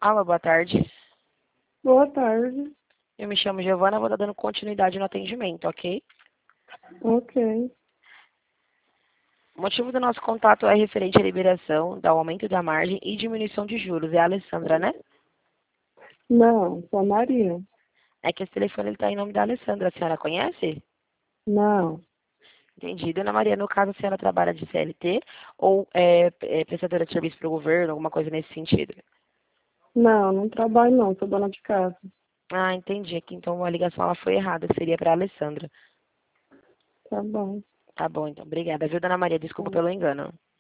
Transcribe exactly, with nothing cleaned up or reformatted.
Alô, boa tarde. Boa tarde. Eu me chamo Giovana, vou estar dando continuidade no atendimento, ok? Ok. O motivo do nosso contato é referente à liberação, do aumento da margem e diminuição de juros. É a Alessandra, né? Não, sou Maria. É que esse telefone está em nome da Alessandra. A senhora conhece? Não. Entendi. Dona Maria, no caso, a senhora trabalha de C L T ou é, é prestadora de serviço para o governo, alguma coisa nesse sentido? Não, não trabalho não, sou dona de casa. Ah, entendi. Aqui, então a ligação ela foi errada. Seria para a Alessandra. Tá bom. Tá bom, então. Obrigada, viu, Dona Maria? Desculpa pelo engano.